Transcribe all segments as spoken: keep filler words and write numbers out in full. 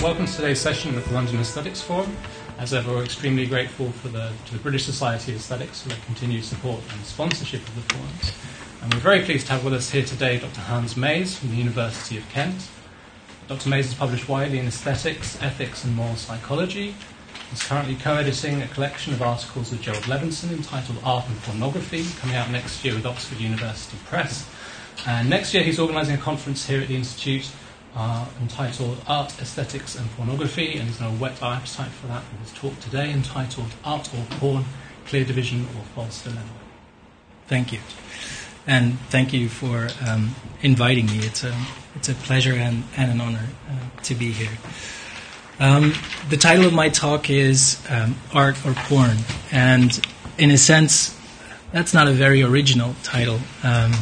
welcome to today's session at the London Aesthetics Forum. As ever, we're extremely grateful for the, to the British Society of Aesthetics for their continued support and sponsorship of the forums. And we're very pleased to have with us here today Doctor Hans Maes from the University of Kent. Doctor Maes has published widely in aesthetics, ethics and moral psychology. He's currently co-editing a collection of articles with Gerald Levinson entitled Art and Pornography, coming out next year with Oxford University Press. And next year he's organising a conference here at the Institute uh, entitled Art, Aesthetics and Pornography, and he's going to whet our appetite for that with his talk today entitled Art or Porn, Clear Division or False Dilemma. Thank you. And thank you for um, inviting me. It's a, it's a pleasure and, and an honour uh, to be here. Um, the title of my talk is um, Art or Porn, and in a sense, that's not a very original title. Um,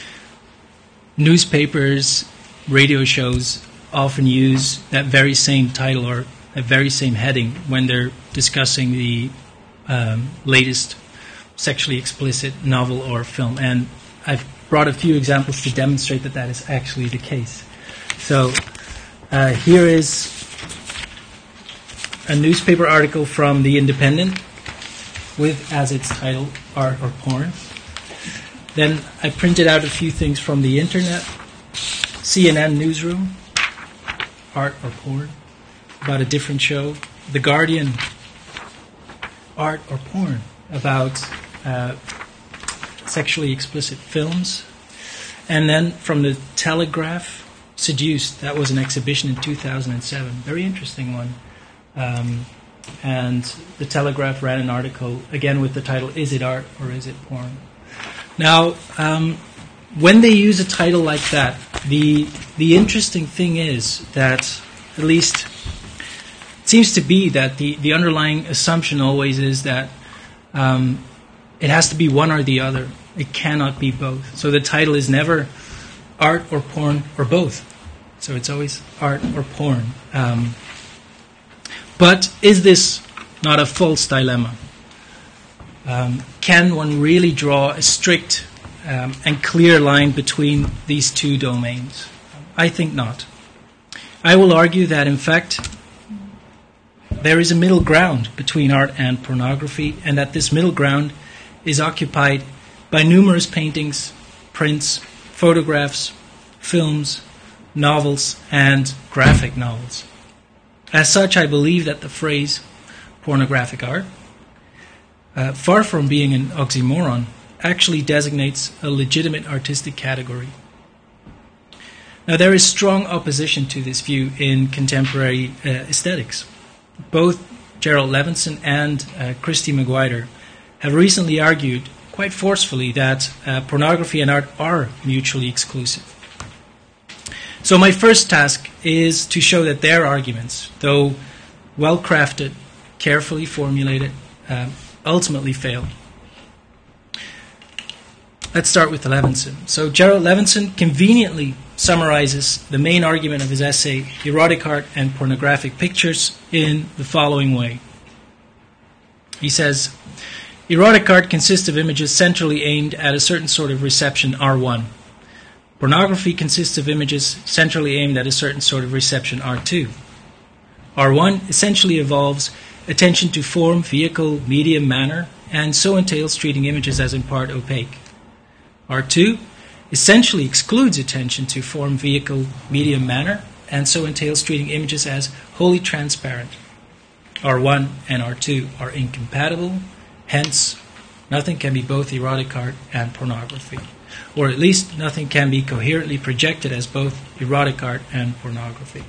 newspapers, radio shows often use that very same title or that very same heading when they're discussing the um, latest sexually explicit novel or film, and I've brought a few examples to demonstrate that that is actually the case. So uh, here is a newspaper article from The Independent with, as its title, Art or Porn. Then I printed out a few things from the internet. C N N Newsroom, Art or Porn, about a different show. The Guardian, Art or Porn, about uh, sexually explicit films. And then from the Telegraph, Seduced, that was an exhibition in two thousand seven. Very interesting one. Um, and the Telegraph ran an article, again with the title, Is it Art or Is it Porn? Now, um, when they use a title like that, the the interesting thing is that, at least it seems to be that the, the underlying assumption always is that um, it has to be one or the other. It cannot be both. So the title is never art or porn or both. So it's always art or porn. Um, but is this not a false dilemma? Um, can one really draw a strict um, and clear line between these two domains? I think not. I will argue that, in fact, there is a middle ground between art and pornography, and that this middle ground is occupied by numerous paintings, prints, photographs, films, novels, and graphic novels. As such, I believe that the phrase pornographic art, uh, far from being an oxymoron, actually designates a legitimate artistic category. Now, there is strong opposition to this view in contemporary uh, aesthetics. Both Gerald Levinson and uh, Christy McGuire have recently argued quite forcefully that uh, pornography and art are mutually exclusive. So my first task is to show that their arguments, though well-crafted, carefully formulated, uh, ultimately fail. Let's start with Levinson. So Gerald Levinson conveniently summarizes the main argument of his essay, Erotic Art and Pornographic Pictures, in the following way. He says, erotic art consists of images centrally aimed at a certain sort of reception, R one. Pornography consists of images centrally aimed at a certain sort of reception, R two. R one essentially involves attention to form, vehicle, medium, manner, and so entails treating images as in part opaque. R two essentially excludes attention to form, vehicle, medium, manner, and so entails treating images as wholly transparent. R one and R two are incompatible, hence nothing can be both erotic art and pornography. Or at least nothing can be coherently projected as both erotic art and pornography.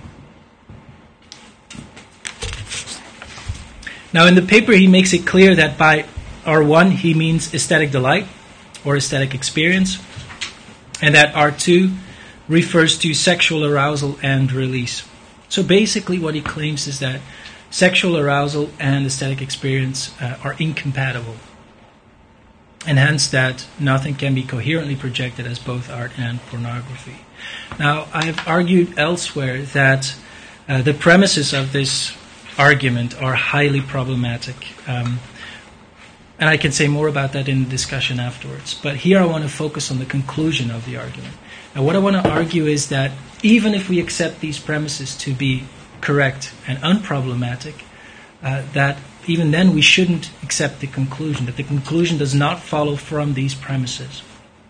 Now, in the paper, he makes it clear that by R one he means aesthetic delight or aesthetic experience, and that R two refers to sexual arousal and release. So basically what he claims is that sexual arousal and aesthetic experience uh, are incompatible, and hence that nothing can be coherently projected as both art and pornography. Now, I've argued elsewhere that uh, the premises of this argument are highly problematic, um, and I can say more about that in the discussion afterwards. But here I want to focus on the conclusion of the argument. Now, what I want to argue is that even if we accept these premises to be correct and unproblematic, uh, that even then we shouldn't accept the conclusion, that the conclusion does not follow from these premises.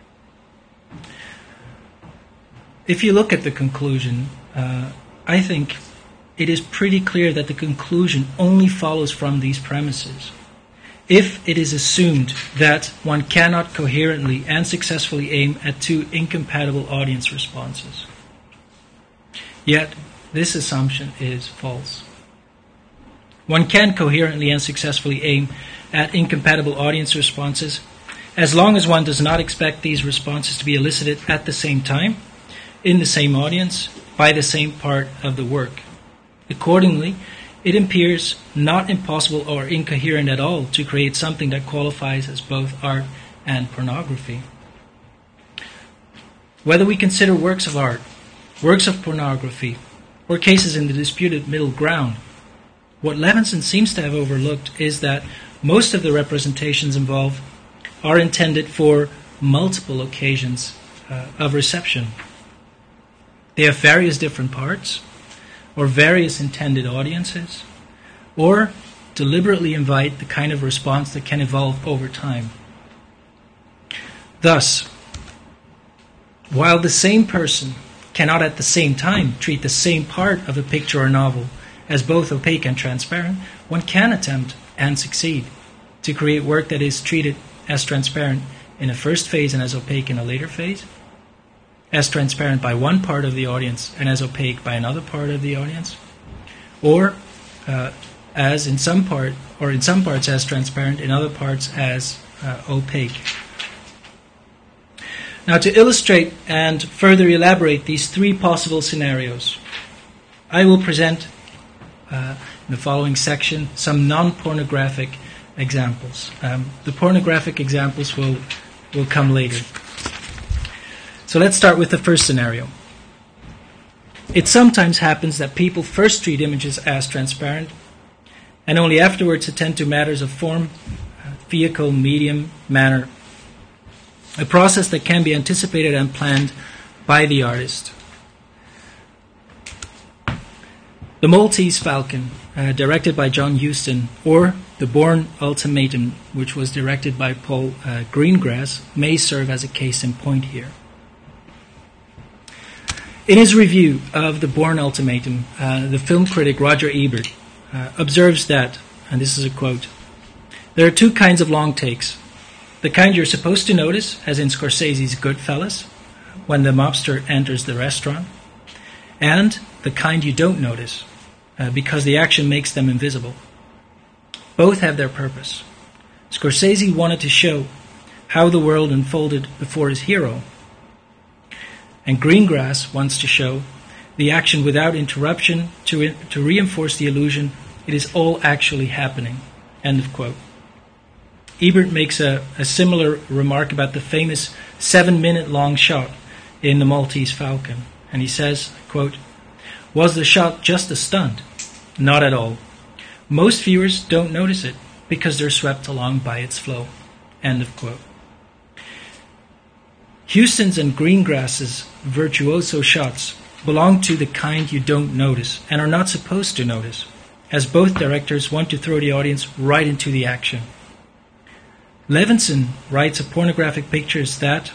If you look at the conclusion, uh, I think it is pretty clear that the conclusion only follows from these premises. If it is assumed that one cannot coherently and successfully aim at two incompatible audience responses. Yet, this assumption is false. One can coherently and successfully aim at incompatible audience responses as long as one does not expect these responses to be elicited at the same time, in the same audience, by the same part of the work. Accordingly, it appears not impossible or incoherent at all to create something that qualifies as both art and pornography. Whether we consider works of art, works of pornography, or cases in the disputed middle ground, what Levinson seems to have overlooked is that most of the representations involved are intended for multiple occasions uh, of reception. They have various different parts, or various intended audiences, or deliberately invite the kind of response that can evolve over time. Thus, while the same person cannot at the same time treat the same part of a picture or novel as both opaque and transparent, one can attempt and succeed to create work that is treated as transparent in a first phase and as opaque in a later phase, as transparent by one part of the audience and as opaque by another part of the audience, or uh, as in some part, or in some parts as transparent, in other parts as uh, opaque. Now, to illustrate and further elaborate these three possible scenarios, I will present uh, in the following section some non-pornographic examples. Um, the pornographic examples will will come later. So let's start with the first scenario. It sometimes happens that people first treat images as transparent and only afterwards attend to matters of form, vehicle, medium, manner, a process that can be anticipated and planned by the artist. The Maltese Falcon, uh, directed by John Huston, or The Bourne Ultimatum, which was directed by Paul uh, Greengrass, may serve as a case in point here. In his review of The Bourne Ultimatum, uh, the film critic Roger Ebert uh, observes that, and this is a quote, "There are two kinds of long takes. The kind you're supposed to notice, as in Scorsese's Goodfellas, when the mobster enters the restaurant, and the kind you don't notice, uh, because the action makes them invisible. Both have their purpose. Scorsese wanted to show how the world unfolded before his hero, and Greengrass wants to show the action without interruption to, in, to reinforce the illusion it is all actually happening." End of quote. Ebert makes a, a similar remark about the famous seven-minute-long shot in The Maltese Falcon. And he says, quote, "Was the shot just a stunt? Not at all. Most viewers don't notice it because they're swept along by its flow." End of quote. Huston's and Greengrass's virtuoso shots belong to the kind you don't notice and are not supposed to notice, as both directors want to throw the audience right into the action. Levinson writes of pornographic pictures that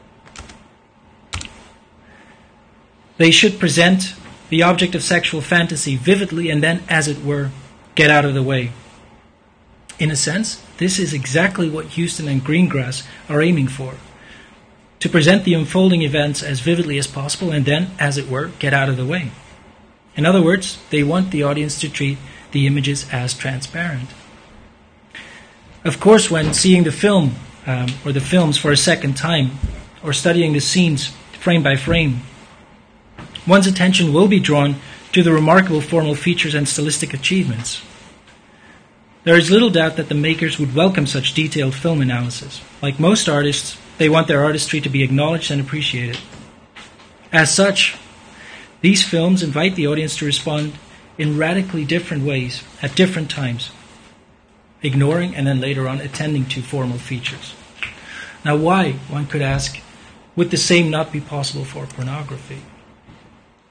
they should present the object of sexual fantasy vividly and then, as it were, get out of the way. In a sense, this is exactly what Huston and Greengrass are aiming for: to present the unfolding events as vividly as possible and then, as it were, get out of the way. In other words, they want the audience to treat the images as transparent. Of course, when seeing the film um, or the films for a second time, or studying the scenes frame by frame, one's attention will be drawn to the remarkable formal features and stylistic achievements. There is little doubt that the makers would welcome such detailed film analysis. Like most artists, they want their artistry to be acknowledged and appreciated. As such, these films invite the audience to respond in radically different ways at different times, ignoring and then later on attending to formal features. Now why, one could ask, would the same not be possible for pornography?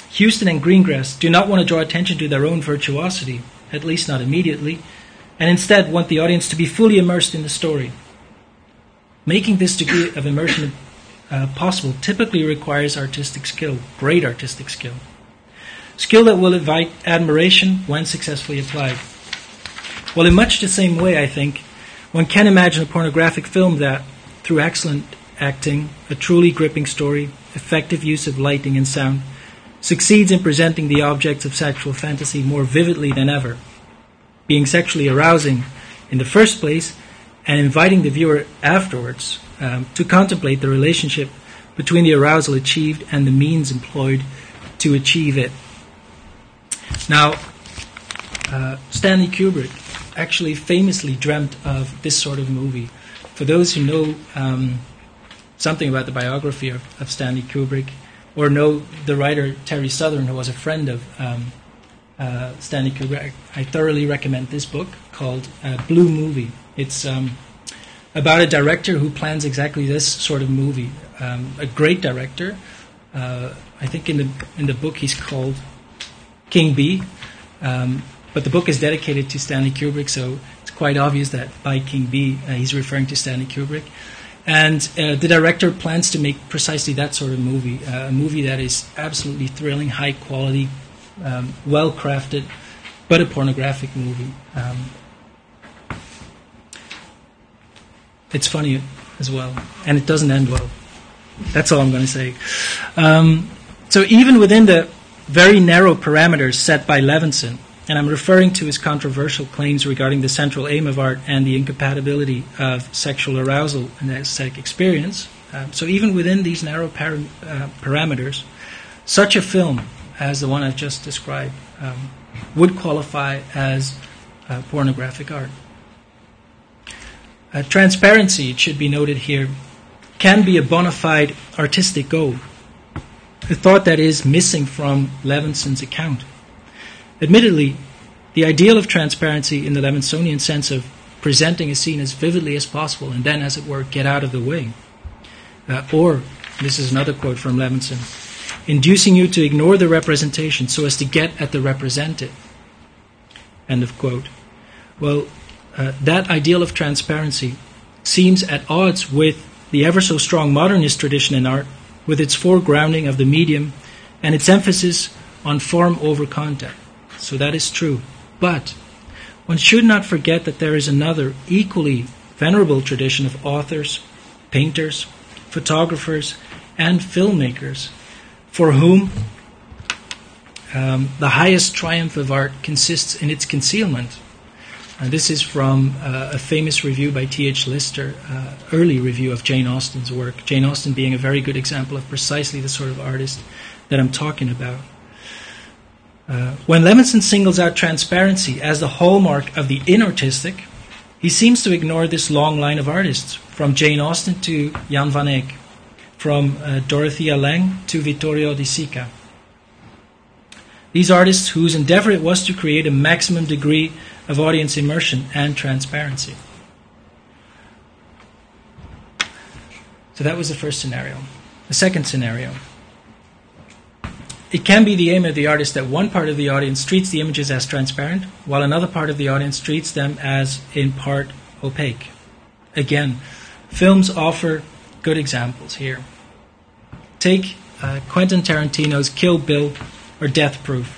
Huston and Greengrass do not want to draw attention to their own virtuosity, at least not immediately, and instead want the audience to be fully immersed in the story. Making this degree of immersion uh, possible typically requires artistic skill, great artistic skill. Skill that will invite admiration when successfully applied. Well, in much the same way, I think, one can imagine a pornographic film that, through excellent acting, a truly gripping story, effective use of lighting and sound, succeeds in presenting the objects of sexual fantasy more vividly than ever, being sexually arousing in the first place and inviting the viewer afterwards um, to contemplate the relationship between the arousal achieved and the means employed to achieve it. Now, uh, Stanley Kubrick actually famously dreamt of this sort of movie. For those who know um, something about the biography of, of Stanley Kubrick, or know the writer Terry Southern, who was a friend of um, uh, Stanley Kubrick, I thoroughly recommend this book called uh, Blue Movie. It's um, about a director who plans exactly this sort of movie. Um, a great director. Uh, I think in the in the book he's called King B. Um, but the book is dedicated to Stanley Kubrick, so it's quite obvious that by King B uh, he's referring to Stanley Kubrick. And uh, the director plans to make precisely that sort of movie, uh, a movie that is absolutely thrilling, high quality, um, well crafted, but a pornographic movie. Um, it's funny as well, and it doesn't end well. That's all I'm going to say. Um, so even within the very narrow parameters set by Levinson, and I'm referring to his controversial claims regarding the central aim of art and the incompatibility of sexual arousal and aesthetic experience. Um, so even within these narrow par- uh, parameters, such a film as the one I've just described um, would qualify as uh, pornographic art. Uh, transparency, it should be noted here, can be a bona fide artistic goal, a thought that is missing from Levinson's account. Admittedly, the ideal of transparency in the Levinsonian sense of presenting a scene as vividly as possible and then, as it were, get out of the way. Uh, or, this is another quote from Levinson, inducing you to ignore the representation so as to get at the represented. End of quote. Well, uh, that ideal of transparency seems at odds with the ever so strong modernist tradition in art, with its foregrounding of the medium and its emphasis on form over content. So that is true. But one should not forget that there is another equally venerable tradition of authors, painters, photographers, and filmmakers for whom um, the highest triumph of art consists in its concealment. And this is from uh, a famous review by T H Lister, uh, early review of Jane Austen's work. Jane Austen being a very good example of precisely the sort of artist that I'm talking about. Uh, when Levinson singles out transparency as the hallmark of the inartistic, he seems to ignore this long line of artists, from Jane Austen to Jan van Eyck, from uh, Dorothea Lange to Vittorio De Sica. These artists whose endeavor it was to create a maximum degree of audience immersion and transparency. So that was the first scenario. The second scenario. It can be the aim of the artist that one part of the audience treats the images as transparent, while another part of the audience treats them as, in part, opaque. Again, films offer good examples here. Take uh, Quentin Tarantino's Kill Bill or Death Proof.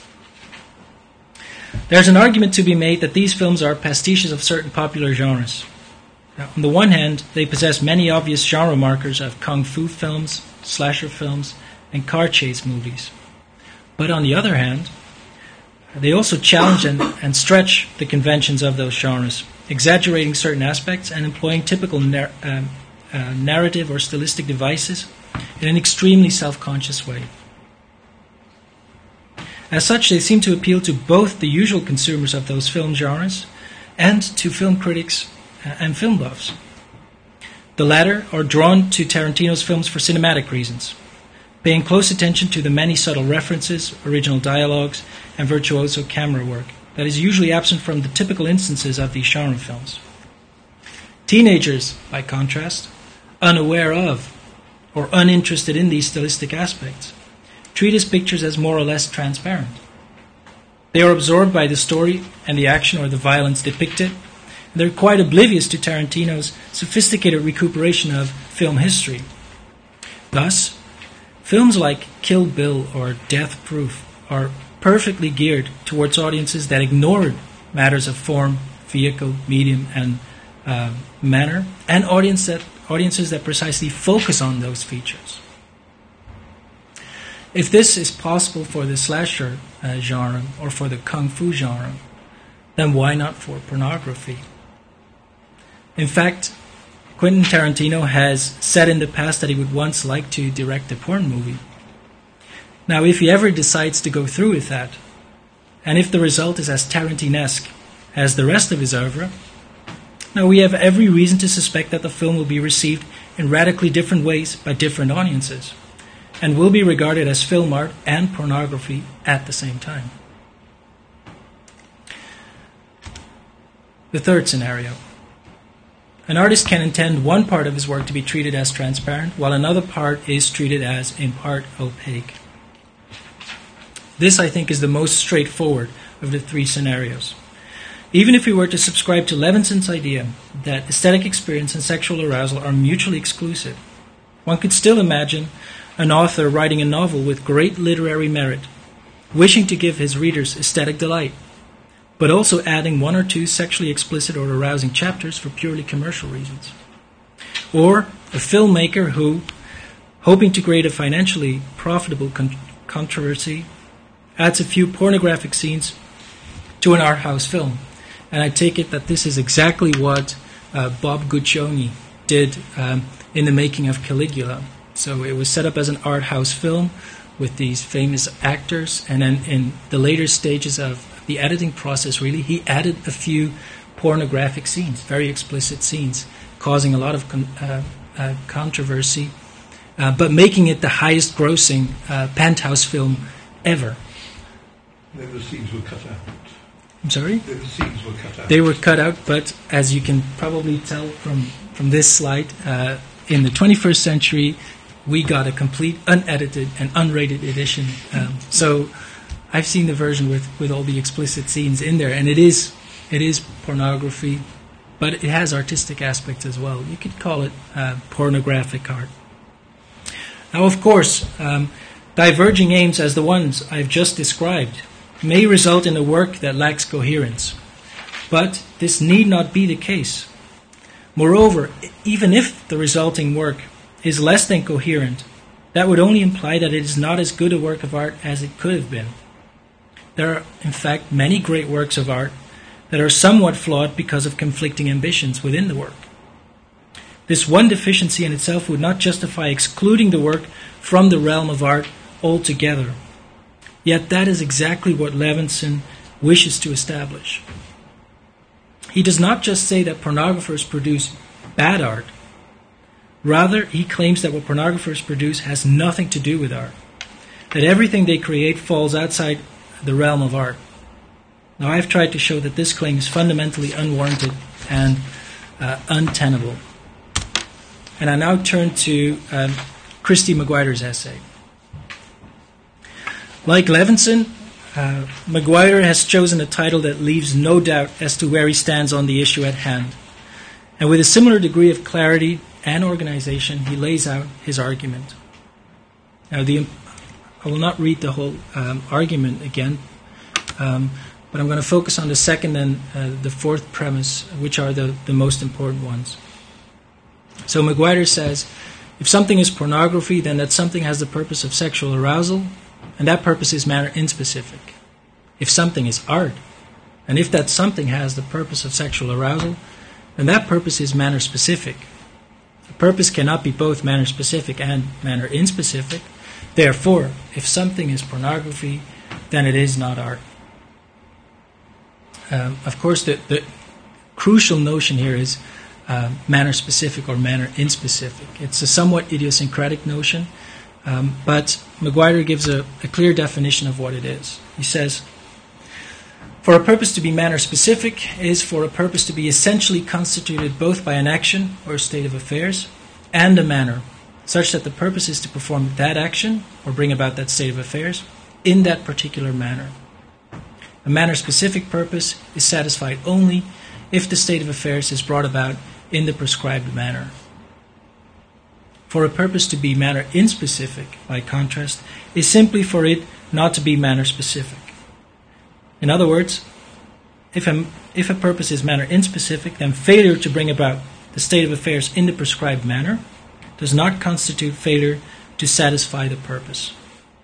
There's an argument to be made that these films are pastiches of certain popular genres. Now, on the one hand, they possess many obvious genre markers of kung fu films, slasher films, and car chase movies. But on the other hand, they also challenge and, and stretch the conventions of those genres, exaggerating certain aspects and employing typical nar- um, uh, narrative or stylistic devices in an extremely self-conscious way. As such, they seem to appeal to both the usual consumers of those film genres and to film critics and film buffs. The latter are drawn to Tarantino's films for cinematic reasons, paying close attention to the many subtle references, original dialogues, and virtuoso camera work that is usually absent from the typical instances of these genre films. Teenagers, by contrast, unaware of or uninterested in these stylistic aspects, treat his pictures as more or less transparent. They are absorbed by the story and the action or the violence depicted. They're quite oblivious to Tarantino's sophisticated recuperation of film history. Thus, films like Kill Bill or Death Proof are perfectly geared towards audiences that ignored matters of form, vehicle, medium, and uh, manner, and audience that, audiences that precisely focus on those features. If this is possible for the slasher uh, genre or for the kung fu genre, then why not for pornography? In fact, Quentin Tarantino has said in the past that he would once like to direct a porn movie. Now, if he ever decides to go through with that, and if the result is as Tarantinesque as the rest of his oeuvre, now we have every reason to suspect that the film will be received in radically different ways by different audiences, and will be regarded as film art and pornography at the same time. The third scenario. An artist can intend one part of his work to be treated as transparent, while another part is treated as, in part, opaque. This, I think, is the most straightforward of the three scenarios. Even if we were to subscribe to Levinson's idea that aesthetic experience and sexual arousal are mutually exclusive, one could still imagine an author writing a novel with great literary merit, wishing to give his readers aesthetic delight, but also adding one or two sexually explicit or arousing chapters for purely commercial reasons. Or a filmmaker who, hoping to create a financially profitable con- controversy, adds a few pornographic scenes to an art house film. And I take it that this is exactly what uh, Bob Guccione did um, in the making of Caligula. So it was set up as an art house film with these famous actors, and then in the later stages of the editing process, really, he added a few pornographic scenes, very explicit scenes, causing a lot of con- uh, uh, controversy, uh, but making it the highest grossing uh, Penthouse film ever. The scenes were cut out. I'm sorry? The scenes were cut out. They were cut out, but as you can probably tell from, from this slide, uh, in the twenty-first century, we got a complete unedited and unrated edition. Um, so I've seen the version with, with all the explicit scenes in there, and it is it is pornography, but it has artistic aspects as well. You could call it uh, pornographic art. Now, of course, um, diverging aims as the ones I've just described may result in a work that lacks coherence, but this need not be the case. Moreover, even if the resulting work is less than coherent, that would only imply that it is not as good a work of art as it could have been. There are, in fact, many great works of art that are somewhat flawed because of conflicting ambitions within the work. This one deficiency in itself would not justify excluding the work from the realm of art altogether. Yet that is exactly what Levinson wishes to establish. He does not just say that pornographers produce bad art. Rather, he claims that what pornographers produce has nothing to do with art, that everything they create falls outside the realm of art. Now, I've tried to show that this claim is fundamentally unwarranted and uh, untenable. And I now turn to um, Christy McGuire's essay. Like Levinson, uh, McGuire has chosen a title that leaves no doubt as to where he stands on the issue at hand. And with a similar degree of clarity and organization, he lays out his argument. Now, the, I will not read the whole um, argument again, um, but I'm going to focus on the second and uh, the fourth premise, which are the, the most important ones. So McGuire says, if something is pornography, then that something has the purpose of sexual arousal, and that purpose is manner inspecific. If something is art, and if that something has the purpose of sexual arousal, then that purpose is manner specific. The purpose cannot be both manner specific and manner inspecific. Therefore, if something is pornography, then it is not art. Um, of course, the, the crucial notion here is uh, manner specific or manner inspecific. It's a somewhat idiosyncratic notion, um, but McGuire gives a, a clear definition of what it is. He says, for a purpose to be manner specific is for a purpose to be essentially constituted both by an action or state of affairs and a manner, such that the purpose is to perform that action or bring about that state of affairs in that particular manner. A manner-specific purpose is satisfied only if the state of affairs is brought about in the prescribed manner. For a purpose to be manner-inspecific, by contrast, is simply for it not to be manner-specific. In other words, if a, if a purpose is manner-inspecific, then failure to bring about the state of affairs in the prescribed manner does not constitute failure to satisfy the purpose.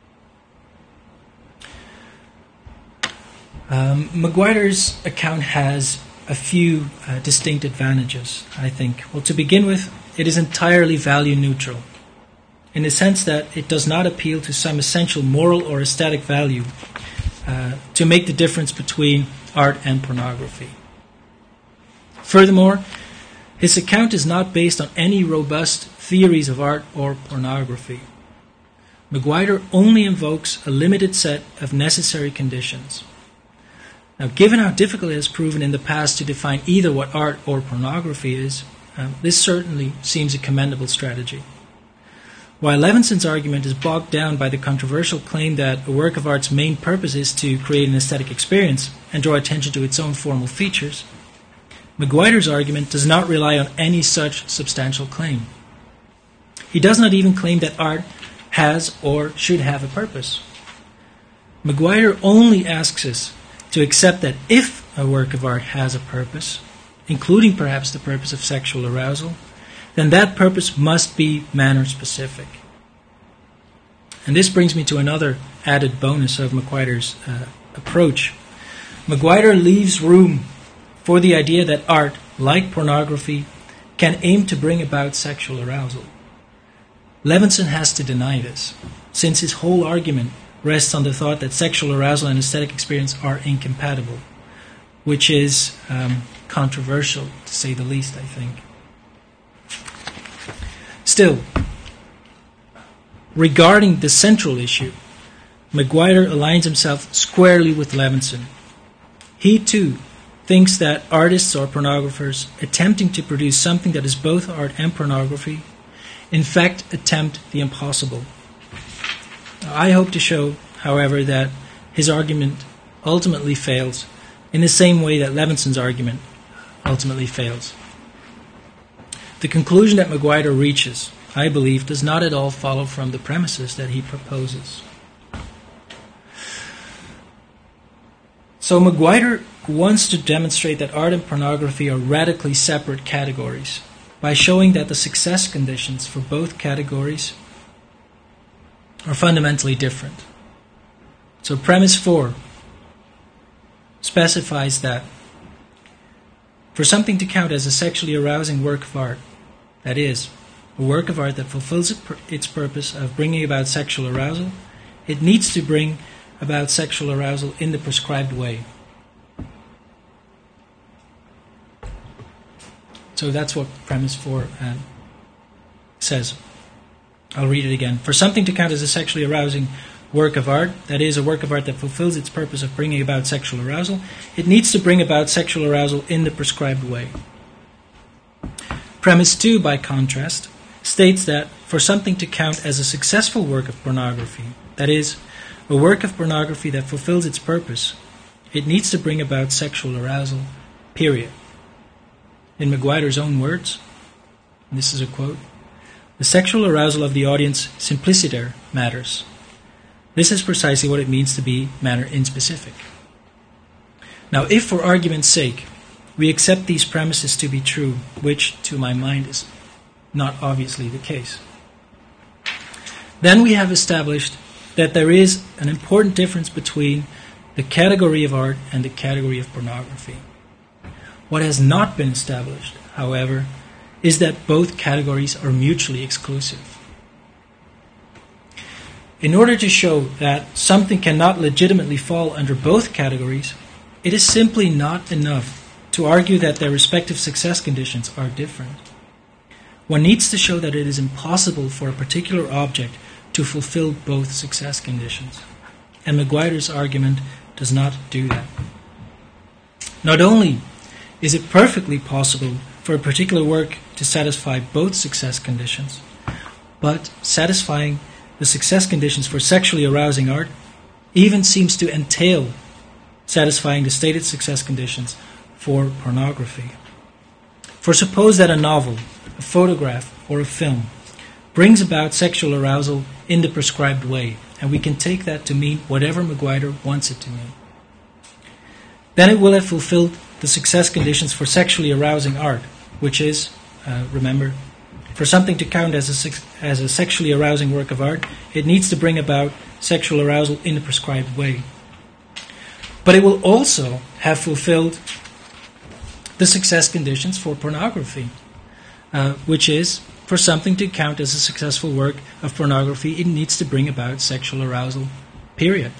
Um, McGuire's account has a few uh, distinct advantages, I think. Well, to begin with, it is entirely value neutral, in the sense that it does not appeal to some essential moral or aesthetic value uh, to make the difference between art and pornography. Furthermore, his account is not based on any robust theories of art or pornography. McGuire only invokes a limited set of necessary conditions. Now, given how difficult it has proven in the past to define either what art or pornography is, um, this certainly seems a commendable strategy. While Levinson's argument is bogged down by the controversial claim that a work of art's main purpose is to create an aesthetic experience and draw attention to its own formal features, McGuire's argument does not rely on any such substantial claim. He does not even claim that art has or should have a purpose. McGuire only asks us to accept that if a work of art has a purpose, including perhaps the purpose of sexual arousal, then that purpose must be manner-specific. And this brings me to another added bonus of McGuire's uh, approach. McGuire leaves room for the idea that art, like pornography, can aim to bring about sexual arousal. Levinson has to deny this, since his whole argument rests on the thought that sexual arousal and aesthetic experience are incompatible, which is um, controversial, to say the least, I think. Still, regarding the central issue, McGuire aligns himself squarely with Levinson. He, too, thinks that artists or pornographers attempting to produce something that is both art and pornography, in fact, attempt the impossible. I hope to show, however, that his argument ultimately fails in the same way that Levinson's argument ultimately fails. The conclusion that McGuire reaches, I believe, does not at all follow from the premises that he proposes. So McGuire wants to demonstrate that art and pornography are radically separate categories by showing that the success conditions for both categories are fundamentally different. So premise four specifies that for something to count as a sexually arousing work of art, that is, a work of art that fulfills its purpose of bringing about sexual arousal, it needs to bring about sexual arousal in the prescribed way. So that's what premise four uh, says. I'll read it again. For something to count as a sexually arousing work of art, that is, a work of art that fulfills its purpose of bringing about sexual arousal, it needs to bring about sexual arousal in the prescribed way. Premise two, by contrast, states that for something to count as a successful work of pornography, that is, a work of pornography that fulfills its purpose, it needs to bring about sexual arousal, period. In McGuire's own words, and this is a quote, "The sexual arousal of the audience simpliciter matters. This is precisely what it means to be manner-inspecific." Now, if for argument's sake we accept these premises to be true, which to my mind is not obviously the case, then we have established that there is an important difference between the category of art and the category of pornography. What has not been established, however, is that both categories are mutually exclusive. In order to show that something cannot legitimately fall under both categories, it is simply not enough to argue that their respective success conditions are different. One needs to show that it is impossible for a particular object to fulfill both success conditions, and McGuire's argument does not do that. Not only is it perfectly possible for a particular work to satisfy both success conditions, but satisfying the success conditions for sexually arousing art even seems to entail satisfying the stated success conditions for pornography. For suppose that a novel, a photograph, or a film brings about sexual arousal in the prescribed way, and we can take that to mean whatever McGuire wants it to mean. Then it will have fulfilled the success conditions for sexually arousing art, which is, uh, remember, for something to count as a, sex- as a sexually arousing work of art, it needs to bring about sexual arousal in the prescribed way. But it will also have fulfilled the success conditions for pornography, uh, which is, for something to count as a successful work of pornography, it needs to bring about sexual arousal, period.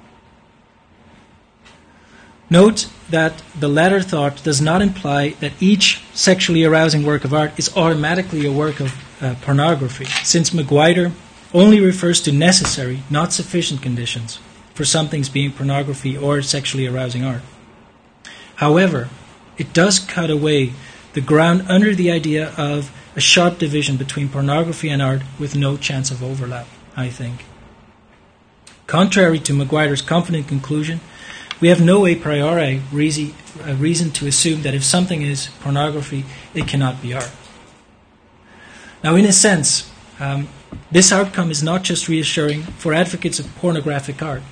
Note that the latter thought does not imply that each sexually arousing work of art is automatically a work of uh, pornography, since McGuire only refers to necessary, not sufficient conditions for something's being pornography or sexually arousing art. However, it does cut away the ground under the idea of a sharp division between pornography and art with no chance of overlap, I think. Contrary to McGuire's confident conclusion, we have no a priori reason, uh, reason to assume that if something is pornography, it cannot be art. Now, in a sense, um, this outcome is not just reassuring for advocates of pornographic art.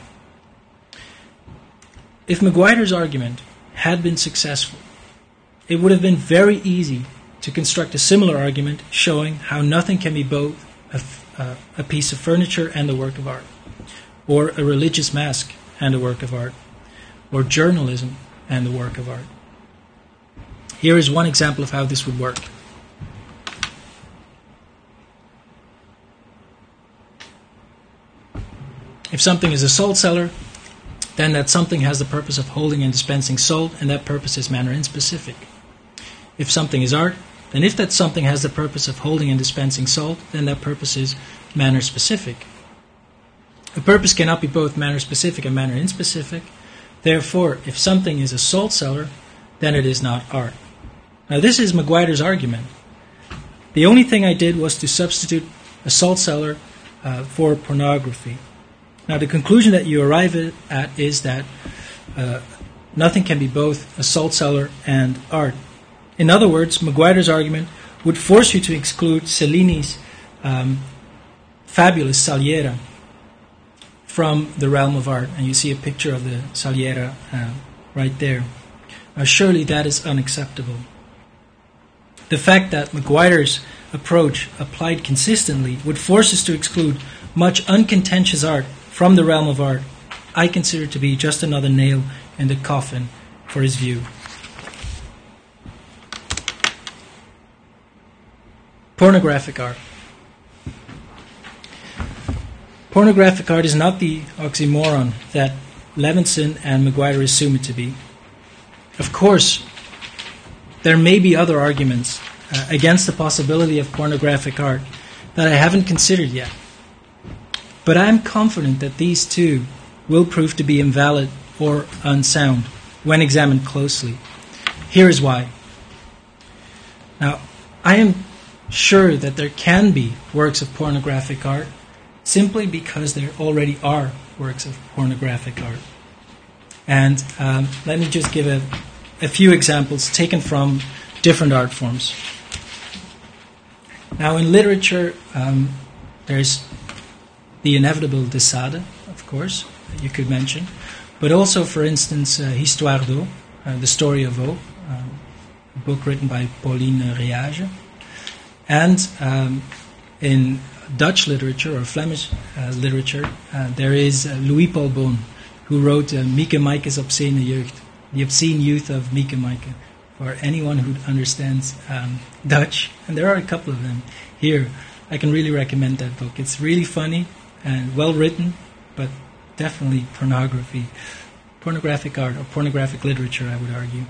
If McGuire's argument had been successful, it would have been very easy to construct a similar argument showing how nothing can be both a, uh, a piece of furniture and a work of art, or a religious mask and a work of art, or journalism and a work of art. Here is one example of how this would work. If something is a salt cellar, then that something has the purpose of holding and dispensing salt, and that purpose is manner inspecific. If something is art, then if that something has the purpose of holding and dispensing salt, then that purpose is manner specific. A purpose cannot be both manner specific and manner inspecific. Therefore, if something is a salt cellar, then it is not art. Now, this is McGuire's argument. The only thing I did was to substitute a salt cellar uh, for pornography. Now, the conclusion that you arrive at is that uh, nothing can be both a salt cellar and art. In other words, McGuire's argument would force you to exclude Cellini's um, fabulous Saliera from the realm of art, and you see a picture of the Saliera uh, right there. Now, surely that is unacceptable. The fact that McGuire's approach applied consistently would force us to exclude much uncontentious art from the realm of art, I consider to be just another nail in the coffin for his view. Pornographic art. Pornographic art is not the oxymoron that Levinson and McGuire assume it to be. Of course, there may be other arguments uh, against the possibility of pornographic art that I haven't considered yet. But I am confident that these too will prove to be invalid or unsound when examined closely. Here is why. Now, I am sure that there can be works of pornographic art simply because there already are works of pornographic art. And um, let me just give a, a few examples taken from different art forms. Now, in literature, um, there's the inevitable de Sade, of course, that you could mention, but also, for instance, uh, Histoire d'eau, uh, The Story of Eau, um, a book written by Pauline Réage. And um, in Dutch literature or Flemish uh, literature, uh, there is uh, Louis Paul Boon, who wrote uh, Mieke Maaike's Obscene Jeugd, The Obscene Youth of Mieke Maaike, for anyone who understands um, Dutch. And there are a couple of them here. I can really recommend that book. It's really funny and well written, but definitely pornography, pornographic art or pornographic literature, I would argue.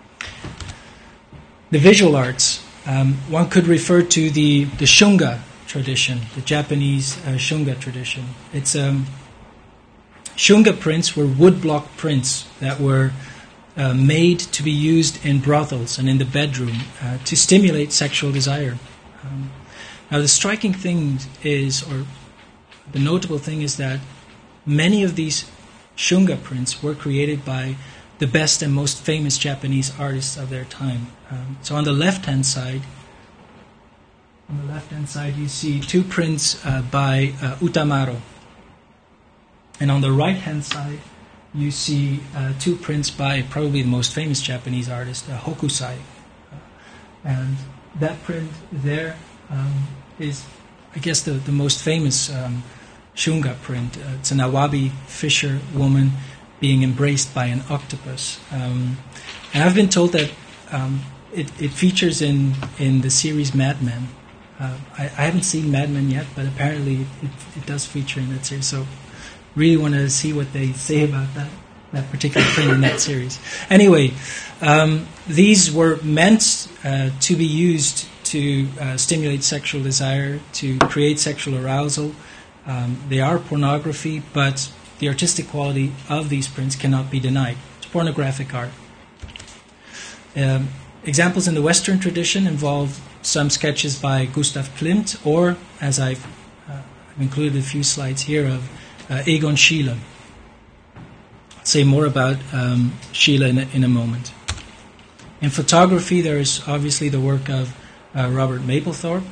The visual arts. Um, one could refer to the, the shunga tradition, the Japanese uh, shunga tradition. It's um, shunga prints were woodblock prints that were uh, made to be used in brothels and in the bedroom uh, to stimulate sexual desire. Um, Now, the striking thing is, or the notable thing is that many of these shunga prints were created by the best and most famous Japanese artists of their time. Um, so on the left-hand side, on the left-hand side, you see two prints uh, by uh, Utamaro, and on the right-hand side, you see uh, two prints by probably the most famous Japanese artist, uh, Hokusai. Uh, and that print there um, is, I guess, the, the most famous um, shunga print. Uh, it's an awabi fisher woman being embraced by an octopus. Um, and I've been told that um, it, it features in, in the series Mad Men. Uh, I, I haven't seen Mad Men yet, but apparently it, it does feature in that series. So really want to see what they say about that, that particular print in that series. Anyway, um, these were meant uh, to be used to uh, stimulate sexual desire, to create sexual arousal. Um, they are pornography, but the artistic quality of these prints cannot be denied. It's pornographic art. Um, examples in the Western tradition involve some sketches by Gustav Klimt, or, as I've, uh, I've included a few slides here, of uh, Egon Schiele. I'll say more about um, Schiele in a, in a moment. In photography, there is obviously the work of uh, Robert Mapplethorpe.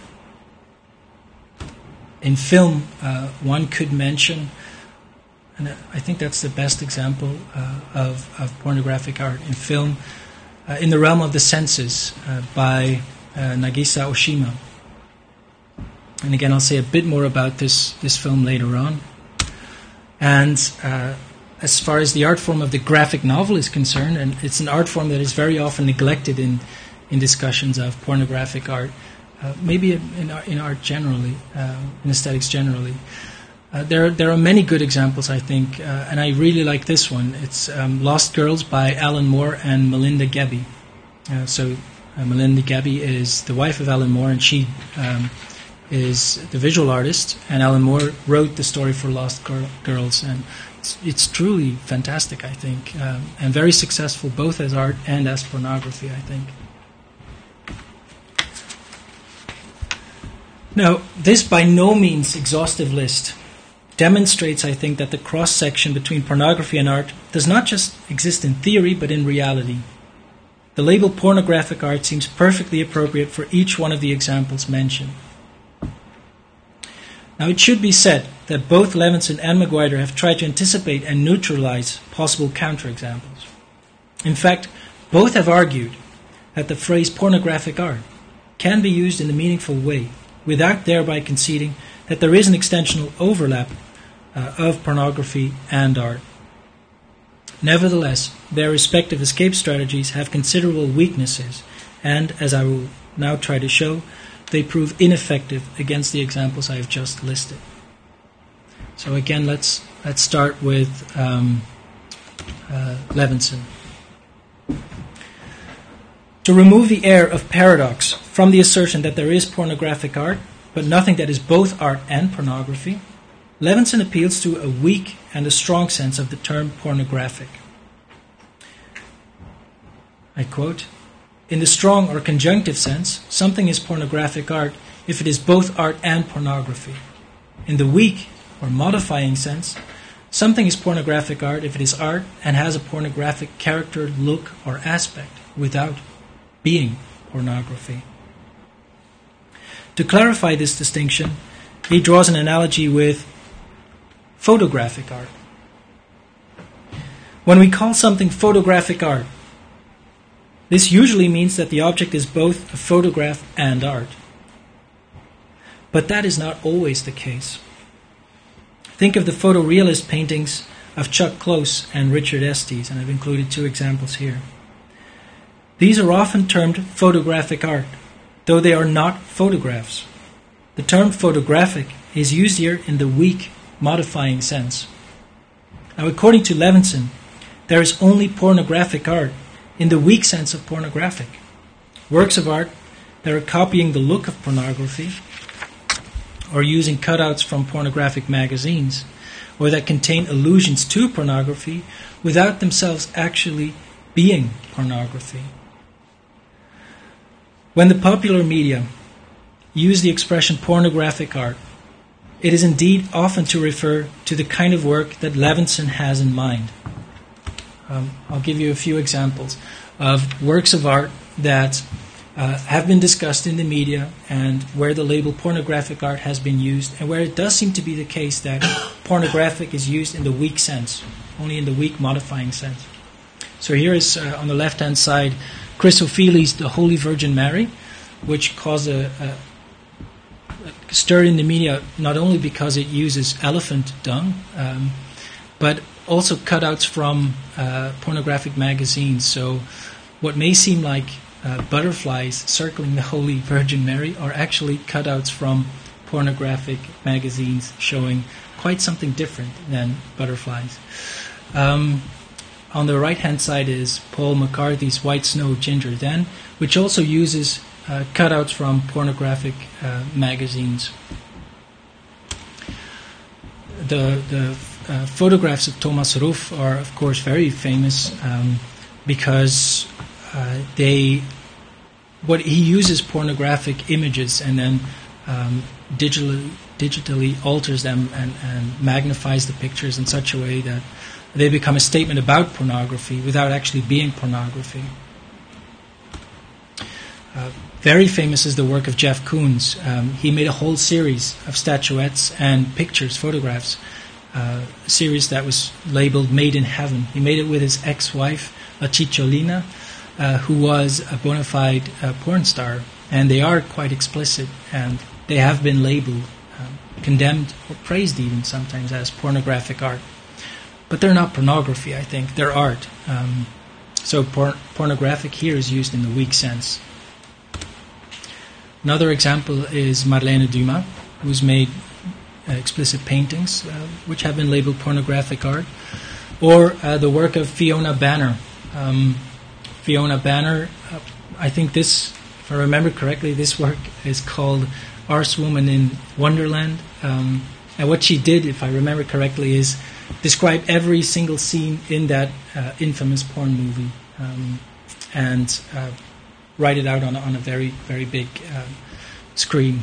In film, uh, one could mention, and I think that's the best example uh, of, of pornographic art in film, uh, In the Realm of the Senses uh, by uh, Nagisa Oshima. And again, I'll say a bit more about this, this film later on. And uh, as far as the art form of the graphic novel is concerned, and it's an art form that is very often neglected in, in discussions of pornographic art, Uh, maybe in, in art generally, uh, in aesthetics generally. Uh, there, there are many good examples, I think, uh, and I really like this one. It's um, Lost Girls by Alan Moore and Melinda Gebbie. Uh, so uh, Melinda Gebbie is the wife of Alan Moore, and she um, is the visual artist, and Alan Moore wrote the story for Lost Girl, Girls, and it's, it's truly fantastic, I think, um, and very successful both as art and as pornography, I think. Now, this by no means exhaustive list demonstrates, I think, that the cross-section between pornography and art does not just exist in theory, but in reality. The label pornographic art seems perfectly appropriate for each one of the examples mentioned. Now, it should be said that both Levinson and McGuire have tried to anticipate and neutralize possible counterexamples. In fact, both have argued that the phrase pornographic art can be used in a meaningful way, without thereby conceding that there is an extensional overlap uh, of pornography and art. Nevertheless, their respective escape strategies have considerable weaknesses, and, as I will now try to show, they prove ineffective against the examples I have just listed. So again, let's let's start with um, uh, Levinson. To remove the air of paradox from the assertion that there is pornographic art, but nothing that is both art and pornography, Levinson appeals to a weak and a strong sense of the term pornographic. I quote, "In the strong or conjunctive sense, something is pornographic art if it is both art and pornography. In the weak or modifying sense, something is pornographic art if it is art and has a pornographic character, look, or aspect, without being pornography." To clarify this distinction, he draws an analogy with photographic art. When we call something photographic art, this usually means that the object is both a photograph and art. But that is not always the case. Think of the photorealist paintings of Chuck Close and Richard Estes, and I've included two examples here. These are often termed photographic art, though they are not photographs. The term photographic is used here in the weak, modifying sense. Now, according to Levinson, there is only pornographic art in the weak sense of pornographic. Works of art that are copying the look of pornography, or using cutouts from pornographic magazines, or that contain allusions to pornography without themselves actually being pornography. When the popular media use the expression pornographic art, it is indeed often to refer to the kind of work that Levinson has in mind. Um, I'll give you a few examples of works of art that uh, have been discussed in the media and where the label pornographic art has been used, and where it does seem to be the case that pornographic is used in the weak sense, only in the weak modifying sense. So here is, uh, on the left-hand side, Chris O'Feely's The Holy Virgin Mary, which caused a, a, a stir in the media, not only because it uses elephant dung, um, but also cutouts from uh, pornographic magazines. So what may seem like uh, butterflies circling the Holy Virgin Mary are actually cutouts from pornographic magazines showing quite something different than butterflies. Um, on the right-hand side is Paul McCarthy's White Snow Ginger Den, which also uses uh, cutouts from pornographic uh, magazines. The, the uh, photographs of Thomas Ruff are, of course, very famous um, because uh, they, what he uses pornographic images and then um, digitally, digitally alters them and, and magnifies the pictures in such a way that they become a statement about pornography without actually being pornography. Uh, very famous is the work of Jeff Koons. Um, he made a whole series of statuettes and pictures, photographs, uh, a series that was labeled Made in Heaven. He made it with his ex-wife, La Cicciolina, uh, who was a bona fide uh, porn star. And they are quite explicit, and they have been labeled, um, condemned, or praised even sometimes as pornographic art. But they're not pornography, I think. They're art. Um, so por- pornographic here is used in the weak sense. Another example is Marlene Dumas, who's made uh, explicit paintings, uh, which have been labeled pornographic art. Or uh, the work of Fiona Banner. Um, Fiona Banner, uh, I think this, if I remember correctly, this work is called Arse Woman in Wonderland. Um, and what she did, if I remember correctly, is describe every single scene in that uh, infamous porn movie um, and uh, write it out on, on a very, very big uh, screen.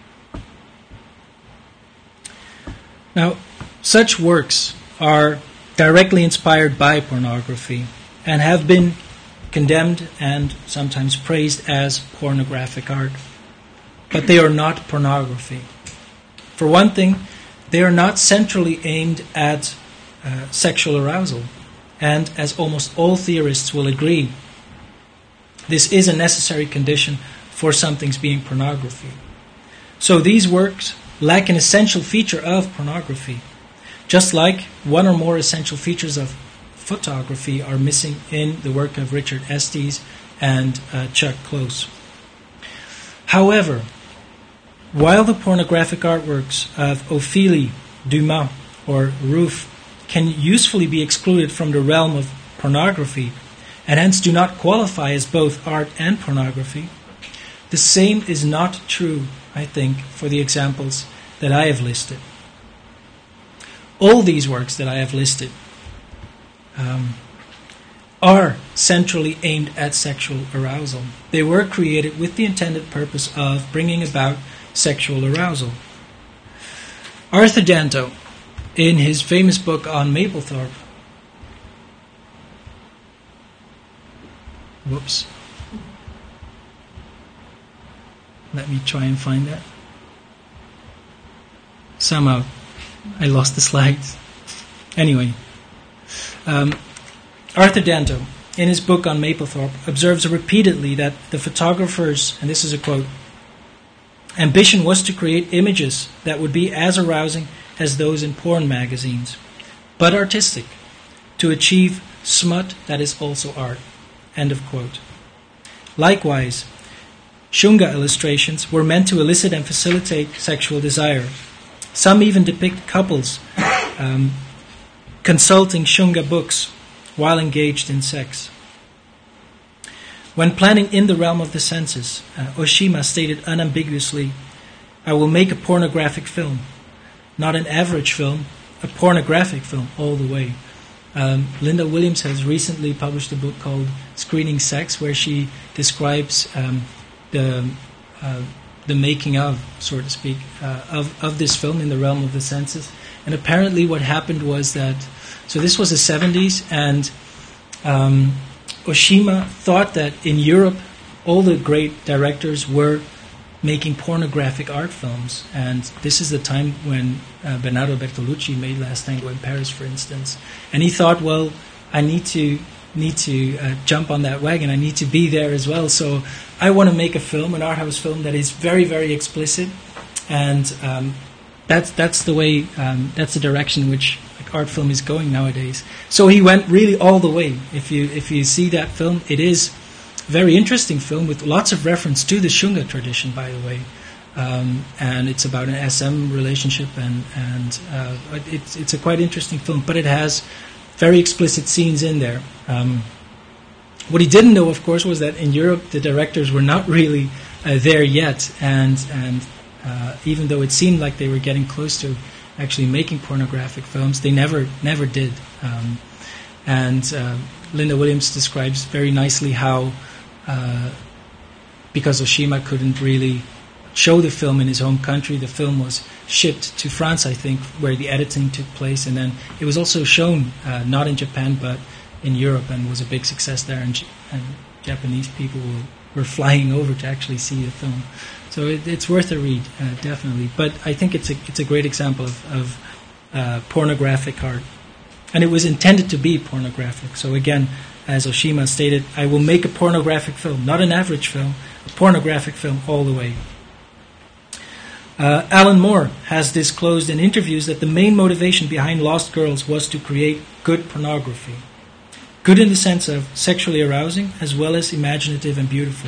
Now, such works are directly inspired by pornography and have been condemned and sometimes praised as pornographic art. But they are not pornography. For one thing, they are not centrally aimed at uh, sexual arousal. And as almost all theorists will agree, this is a necessary condition for something's being pornography. So these works lack an essential feature of pornography, just like one or more essential features of photography are missing in the work of Richard Estes and uh, Chuck Close. However, while the pornographic artworks of O'Feely, Dumas, or Ruff can usefully be excluded from the realm of pornography, and hence do not qualify as both art and pornography, the same is not true, I think, for the examples that I have listed. All these works that I have listed um, are centrally aimed at sexual arousal. They were created with the intended purpose of bringing about sexual arousal. Arthur Danto, in his famous book on Mapplethorpe, whoops, let me try and find that. Somehow I lost the slides. Anyway, um, Arthur Danto, in his book on Mapplethorpe, observes repeatedly that the photographers, and this is a quote, ambition was to create images that would be as arousing as those in porn magazines, but artistic, to achieve smut that is also art. End of quote. Likewise, Shunga illustrations were meant to elicit and facilitate sexual desire. Some even depict couples um, consulting Shunga books while engaged in sex. When planning in the realm of the senses, uh, Oshima stated unambiguously, "I will make a pornographic film. Not an average film, a pornographic film all the way." Um, Linda Williams has recently published a book called Screening Sex, where she describes um, the uh, the making of, so to speak, uh, of, of this film in the realm of the senses. And apparently what happened was that, so this was the seventies, and um, Oshima thought that in Europe all the great directors were making pornographic art films. And this is the time when uh, Bernardo Bertolucci made Last Tango in Paris, for instance. And he thought, well, I need to need to uh, jump on that wagon. I need to be there as well. So I want to make a film, an art house film that is very, very explicit. And um, that's that's the way, um, that's the direction in which like, art film is going nowadays. So he went really all the way. If you if you see that film, it is a very interesting film with lots of reference to the Shunga tradition, by the way. Um, and it's about an S M relationship, and and uh, it's it's a quite interesting film. But it has very explicit scenes in there. Um, what he didn't know, of course, was that in Europe the directors were not really uh, there yet, and and uh, even though it seemed like they were getting close to actually making pornographic films, they never never did. Um, and uh, Linda Williams describes very nicely how, uh, because Oshima couldn't really show the film in his home country, the film was shipped to France, I think, where the editing took place, and then it was also shown uh, not in Japan but in Europe, and was a big success there, and, J- and Japanese people were, were flying over to actually see the film. So it, it's worth a read, uh, definitely. But I think it's a it's a great example of, of uh, pornographic art, and it was intended to be pornographic. So again, as Oshima stated, I will make a pornographic film, not an average film, a pornographic film all the way. Uh, Alan Moore has disclosed in interviews that the main motivation behind Lost Girls was to create good pornography. Good in the sense of sexually arousing, as well as imaginative and beautiful.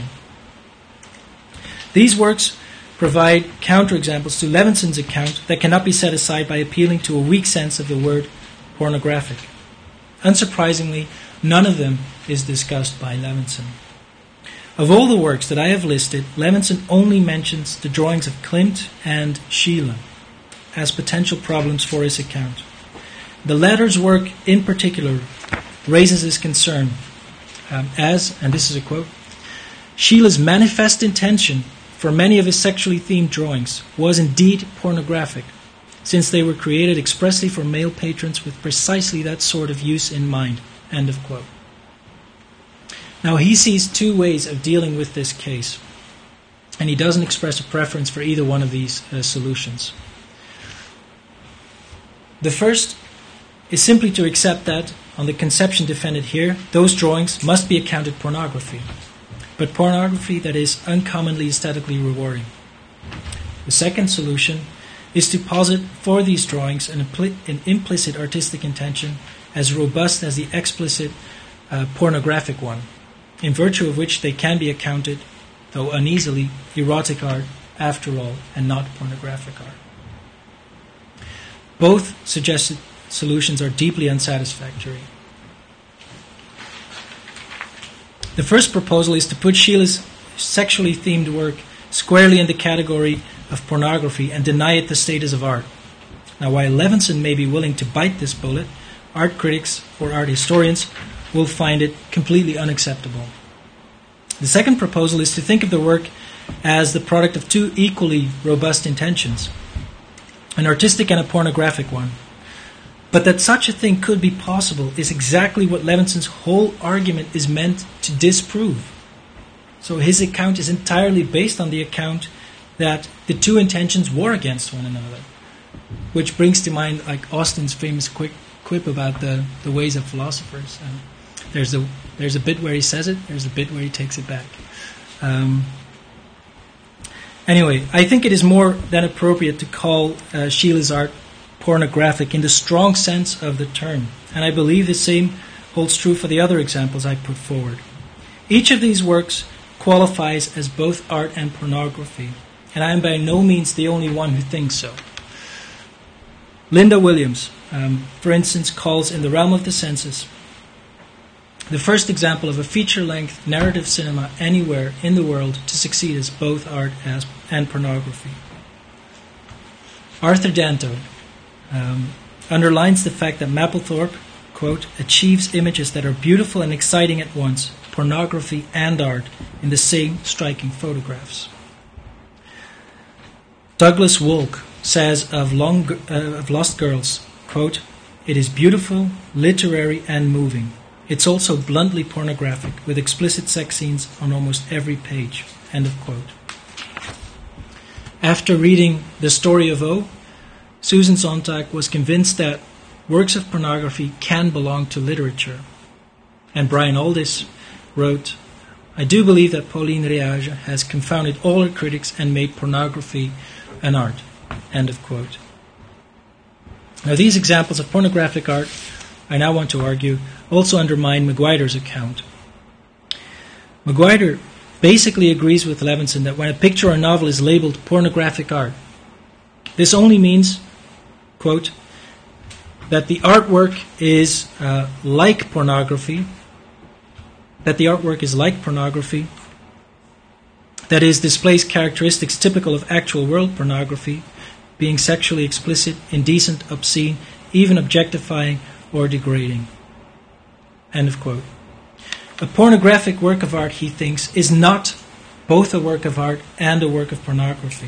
These works provide counterexamples to Levinson's account that cannot be set aside by appealing to a weak sense of the word pornographic. Unsurprisingly, none of them is discussed by Levinson. Of all the works that I have listed, Levinson only mentions the drawings of Klimt and Schiele as potential problems for his account. The latter's work in particular raises his concern um, as, and this is a quote, Schiele's manifest intention for many of his sexually themed drawings was indeed pornographic, since they were created expressly for male patrons with precisely that sort of use in mind, end of quote. Now, he sees two ways of dealing with this case, and he doesn't express a preference for either one of these uh, solutions. The first is simply to accept that, on the conception defended here, those drawings must be accounted pornography, but pornography that is uncommonly aesthetically rewarding. The second solution is to posit for these drawings an, impl- an implicit artistic intention as robust as the explicit uh, pornographic one, in virtue of which they can be accounted, though uneasily, erotic art after all, and not pornographic art. Both suggested solutions are deeply unsatisfactory. The first proposal is to put Schiele's sexually themed work squarely in the category of pornography and deny it the status of art. Now, while Levinson may be willing to bite this bullet, art critics or art historians will find it completely unacceptable. The second proposal is to think of the work as the product of two equally robust intentions, an artistic and a pornographic one. But that such a thing could be possible is exactly what Levinson's whole argument is meant to disprove. So his account is entirely based on the account that the two intentions war against one another, which brings to mind like Austin's famous quick quip about the, the ways of philosophers. Um, there's a there's a bit where he says it, there's a bit where he takes it back. Um, anyway, I think it is more than appropriate to call uh, Schiele's art pornographic in the strong sense of the term, and I believe the same holds true for the other examples I put forward. Each of these works qualifies as both art and pornography, and I am by no means the only one who thinks so. Linda Williams, um, for instance, calls In the Realm of the Senses the first example of a feature-length narrative cinema anywhere in the world to succeed as both art as, and pornography. Arthur Danto um, underlines the fact that Mapplethorpe, quote, achieves images that are beautiful and exciting at once, pornography and art, in the same striking photographs. Douglas Wolk says of, long, uh, of Lost Girls, quote, "It is beautiful, literary, and moving. It's also bluntly pornographic, with explicit sex scenes on almost every page." End of quote. After reading The Story of O, Susan Sontag was convinced that works of pornography can belong to literature. And Brian Aldiss wrote, "I do believe that Pauline Réage has confounded all her critics and made pornography an art." End of quote. Now, these examples of pornographic art, I now want to argue, also undermine McGuider's account. McGuider basically agrees with Levinson that when a picture or novel is labeled pornographic art, this only means, quote, that the artwork is uh, like pornography, that the artwork is like pornography, that is, displays characteristics typical of actual world pornography, being sexually explicit, indecent, obscene, even objectifying or degrading. End of quote. A pornographic work of art, he thinks, is not both a work of art and a work of pornography.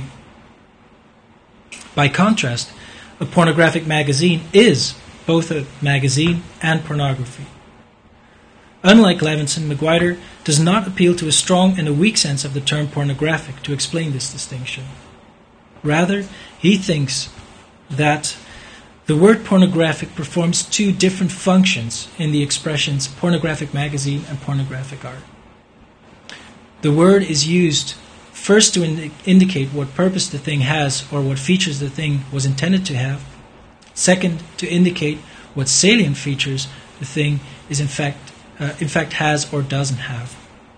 By contrast, a pornographic magazine is both a magazine and pornography. Unlike Levinson, McGuider does not appeal to a strong and a weak sense of the term pornographic to explain this distinction. Rather, he thinks that the word pornographic performs two different functions in the expressions pornographic magazine and pornographic art. The word is used first to ind- indicate what purpose the thing has or what features the thing was intended to have. Second, to indicate what salient features the thing is in fact, uh, in fact has or doesn't have.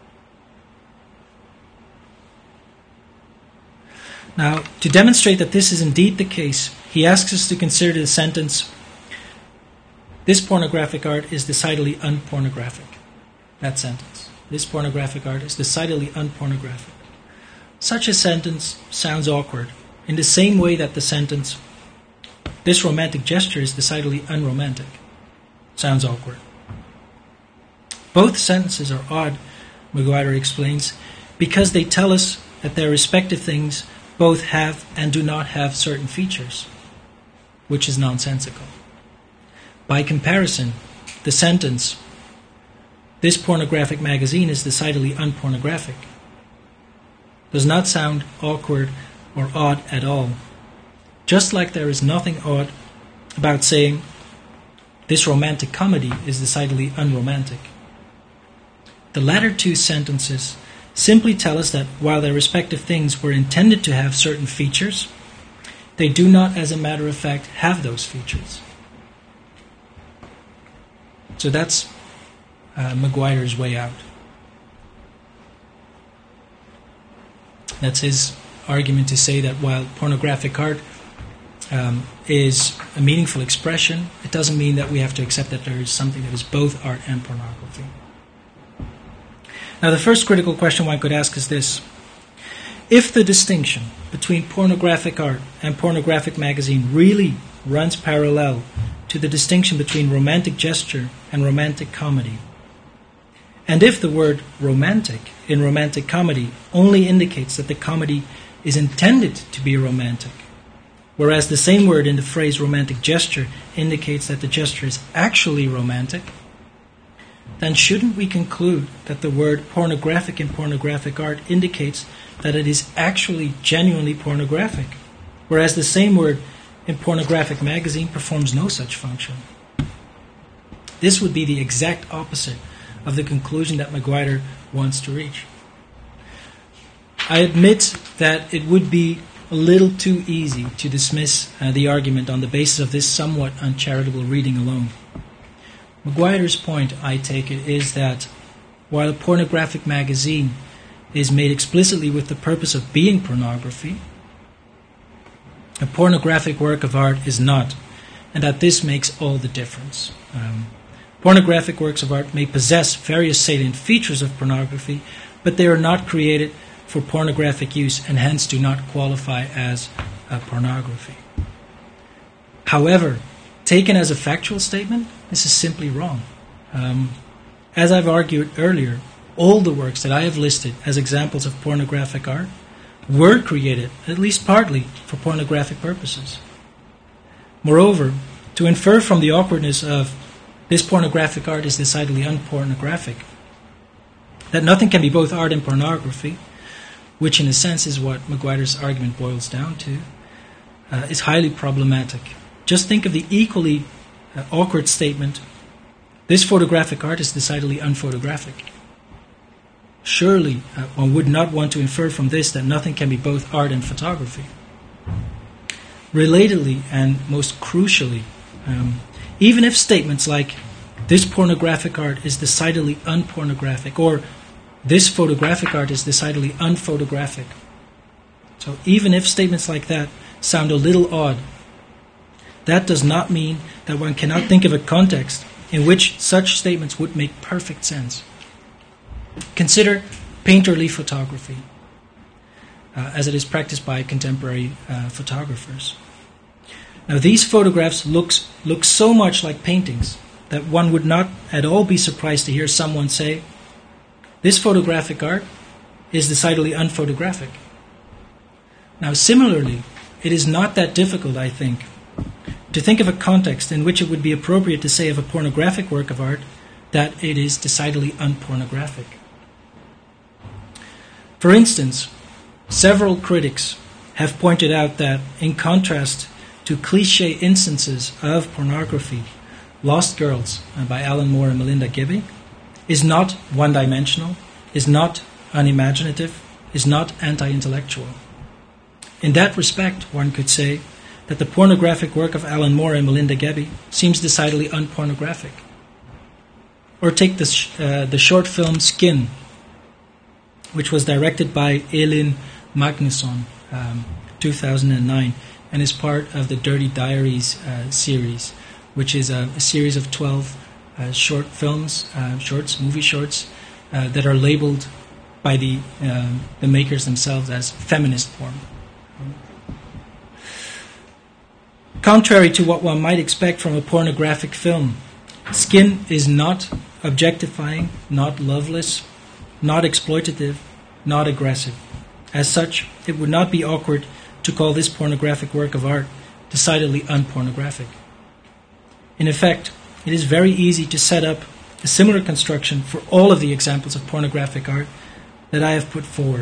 Now, to demonstrate that this is indeed the case, he asks us to consider the sentence, "This pornographic art is decidedly unpornographic." That sentence. This pornographic art is decidedly unpornographic. Such a sentence sounds awkward, in the same way that the sentence, "This romantic gesture is decidedly unromantic," sounds awkward. Both sentences are odd, McGuider explains, because they tell us that their respective things both have and do not have certain features, which is nonsensical. By comparison, the sentence, "This pornographic magazine is decidedly unpornographic," does not sound awkward or odd at all, just like there is nothing odd about saying, "This romantic comedy is decidedly unromantic." The latter two sentences simply tell us that while their respective things were intended to have certain features, they do not, as a matter of fact, have those features. So that's uh, McGuider's way out. That's his argument to say that while pornographic art um, is a meaningful expression, it doesn't mean that we have to accept that there is something that is both art and pornography. Now, the first critical question one could ask is this. If the distinction between pornographic art and pornographic magazine really runs parallel to the distinction between romantic gesture and romantic comedy, and if the word romantic in romantic comedy only indicates that the comedy is intended to be romantic, whereas the same word in the phrase romantic gesture indicates that the gesture is actually romantic, then shouldn't we conclude that the word pornographic in pornographic art indicates that it is actually genuinely pornographic, whereas the same word in pornographic magazine performs no such function? This would be the exact opposite of the conclusion that McGuider wants to reach. I admit that it would be a little too easy to dismiss uh, the argument on the basis of this somewhat uncharitable reading alone. McGuider's point, I take it, is that while a pornographic magazine is made explicitly with the purpose of being pornography, a pornographic work of art is not, and that this makes all the difference. Um, pornographic works of art may possess various salient features of pornography, but they are not created for pornographic use and hence do not qualify as uh, pornography. However, taken as a factual statement, this is simply wrong. Um, as I've argued earlier, all the works that I have listed as examples of pornographic art were created, at least partly, for pornographic purposes. Moreover, to infer from the awkwardness of this pornographic art is decidedly unpornographic, that nothing can be both art and pornography, which in a sense is what McGuire's argument boils down to, uh, is highly problematic. Just think of the equally uh, awkward statement, this photographic art is decidedly unphotographic. Surely uh, one would not want to infer from this that nothing can be both art and photography. Relatedly, and most crucially, um, even if statements like this pornographic art is decidedly unpornographic, or this photographic art is decidedly unphotographic, so even if statements like that sound a little odd, that does not mean that one cannot think of a context in which such statements would make perfect sense. Consider painterly photography, uh, as it is practiced by contemporary uh, photographers. Now, these photographs looks, look so much like paintings that one would not at all be surprised to hear someone say, this photographic art is decidedly unphotographic. Now, similarly, it is not that difficult, I think, to think of a context in which it would be appropriate to say of a pornographic work of art that it is decidedly unpornographic. For instance, several critics have pointed out that, in contrast to cliché instances of pornography, Lost Girls uh, by Alan Moore and Melinda Gibby is not one-dimensional, is not unimaginative, is not anti-intellectual. In that respect, one could say that the pornographic work of Alan Moore and Melinda Gibby seems decidedly unpornographic. Or take the, sh- uh, the short film Skin, which was directed by Elin Magnusson, um, two thousand nine, and is part of the Dirty Diaries uh, series, which is a, a series of twelve uh, short films, uh, shorts, movie shorts, uh, that are labeled by the uh, the makers themselves as feminist porn. Contrary to what one might expect from a pornographic film, Skin is not objectifying, not loveless, not exploitative, not aggressive. As such, it would not be awkward to call this pornographic work of art decidedly unpornographic. In effect, it is very easy to set up a similar construction for all of the examples of pornographic art that I have put forward.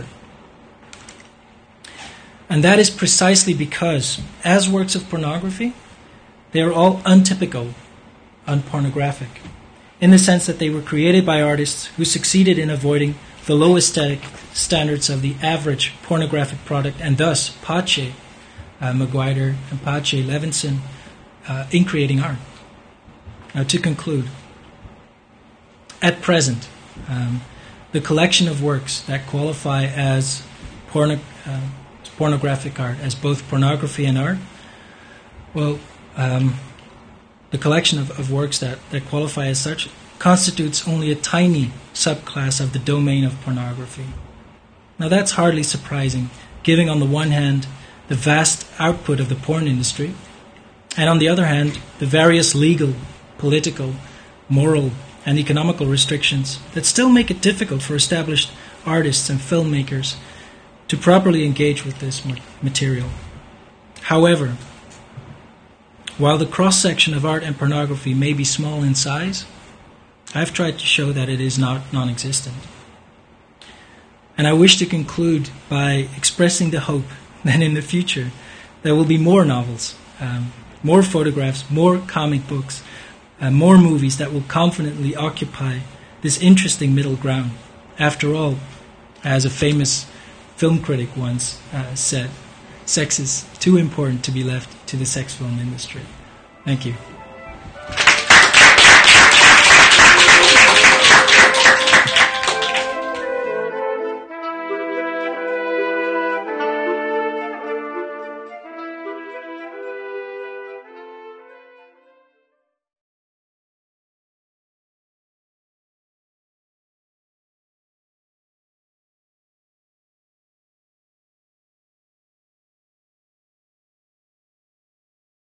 And that is precisely because, as works of pornography, they are all untypical, unpornographic, in the sense that they were created by artists who succeeded in avoiding the low aesthetic standards of the average pornographic product, and thus Pace, uh, McGuire, and Pace Levinson, uh, in creating art. Now, to conclude, at present, um, the collection of works that qualify as porno, uh, pornographic art, as both pornography and art, well, um, the collection of, of works that, that qualify as such constitutes only a tiny subclass of the domain of pornography. Now, that's hardly surprising, given on the one hand the vast output of the porn industry, and on the other hand the various legal, political, moral, and economical restrictions that still make it difficult for established artists and filmmakers to properly engage with this material. However, while the cross-section of art and pornography may be small in size, I've tried to show that it is not non-existent. And I wish to conclude by expressing the hope that in the future there will be more novels, um, more photographs, more comic books, uh, more movies that will confidently occupy this interesting middle ground. After all, as a famous film critic once uh, said, sex is too important to be left to the sex film industry. Thank you.